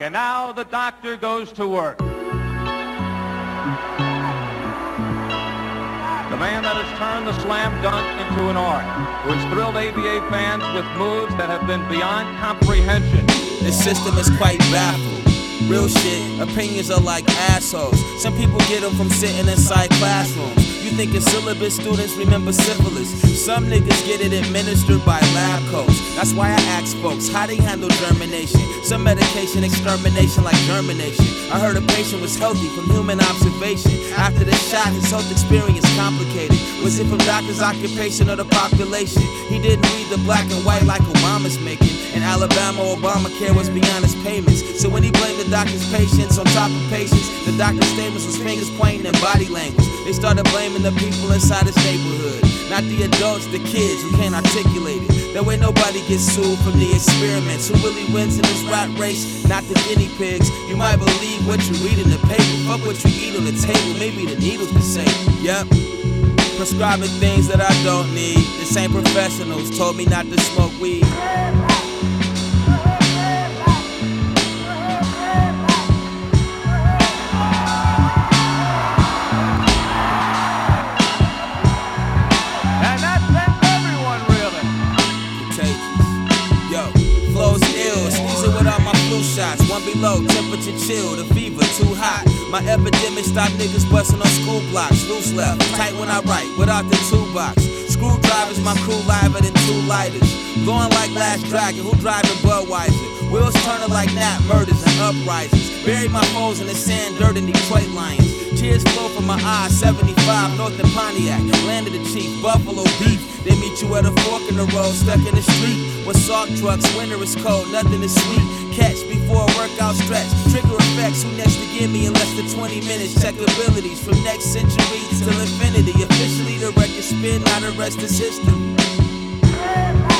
And now the doctor goes to work. The man that has turned the slam dunk into an art, who has thrilled ABA fans with moves that have been beyond comprehension. The system is quite baffled. Real shit, opinions are like assholes. Some people get them from sitting inside classrooms. You thinking syllabus students remember syphilis. Some niggas get it administered by lab coats. That's why I ask folks how they handle germination. Some medication extermination like germination. I heard a patient was healthy from human observation. After the shot, his health experience complicated. Was it from doctor's occupation or the population? He didn't read the black and white like Obama's making. In Alabama, Obamacare was beyond his payments. So when he blamed the doctor's patients on top of patients, the doctor's statements was fingers pointing and body language. They started blaming the people inside his neighborhood, not the adults, the kids who can't articulate it. That way nobody gets sued from the experiments. Who really wins in this rat race? Not the guinea pigs. You might believe what you read in the paper. Fuck what you eat on the table. Maybe the needles can say, yep. Prescribing things that I don't need. The same professionals told me not to smoke weed. Shots, one below, temperature chill, the fever too hot. My epidemic stopped niggas busting on school blocks. Loose left, tight when I write, without the toolbox. Screwdrivers, my crew liver than two lighters. Blowing like Last Dragon, who driving Budweiser? Wheels turning like Nat murders and uprisings. Buried my foes in the sand, dirt in Detroit Lions. Tears flow from my eyes, 75, North and Pontiac. Landed the chief, Buffalo beef. They meet you at a fork in the road, stuck in the street. With salt trucks, winter is cold, nothing is sweet. Catch before a workout stretch. Trigger effects, who next to give me in less than 20 minutes? Check abilities from next century till infinity. Officially the record spin, not the rest is history.